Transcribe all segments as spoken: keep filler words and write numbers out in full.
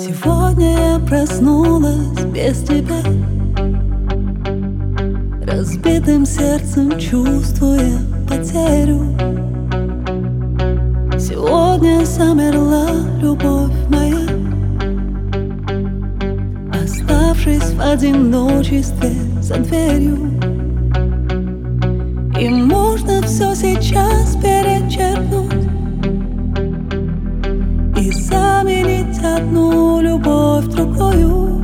Сегодня я проснулась без тебя, разбитым сердцем чувствуя потерю. Сегодня замерла любовь моя, оставшись в одиночестве за дверью. И можно все сейчас перечеркнуть и заменить одну любовь другую,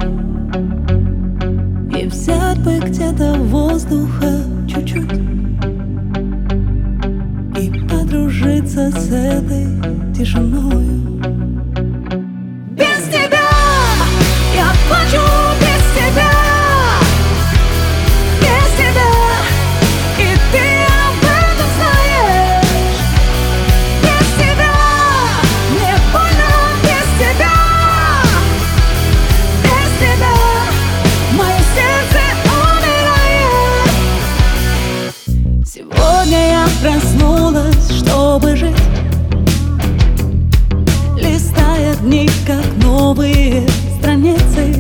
и взять бы где-то воздуха чуть-чуть и подружиться с этой тишиною. Без тебя я плачу, без тебя, без тебя, и ты об этом знаешь. Без тебя мне больно, без тебя, без тебя мое сердце умирает. Сегодня я проснулась, чтобы жить, листая дни, как новые страницы.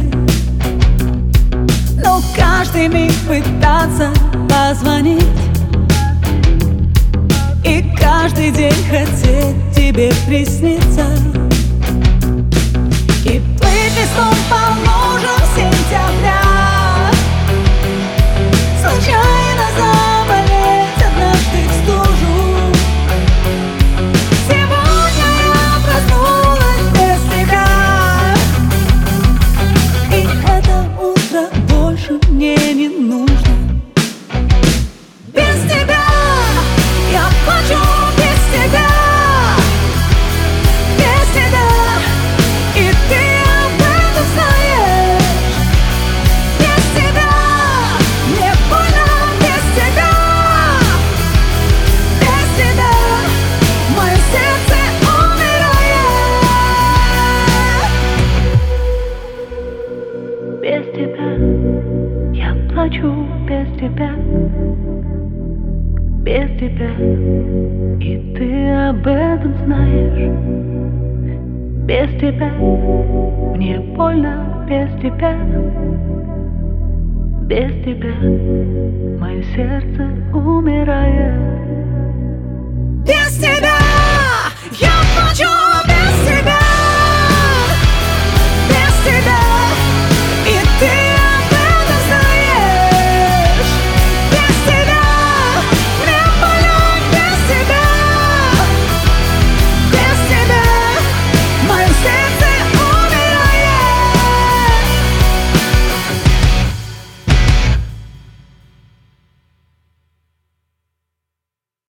Но каждый миг пытаться позвонить и каждый день хотеть тебе присниться, и плыть листом по лужам сентября, случайно заболеть однажды в стужу. Сегодня я проснулась без тебя, и это утро больше мне не нужно. Без тебя я плачу, без тебя, без тебя, и ты об этом знаешь. Без тебя мне больно, без тебя, без тебя мое сердце умирает. Без тебя я плачу, без тебя, без тебя, и ты об этом знаешь. Без тебя мне больно, без тебя, без тебя мое сердце умирает. Без тебя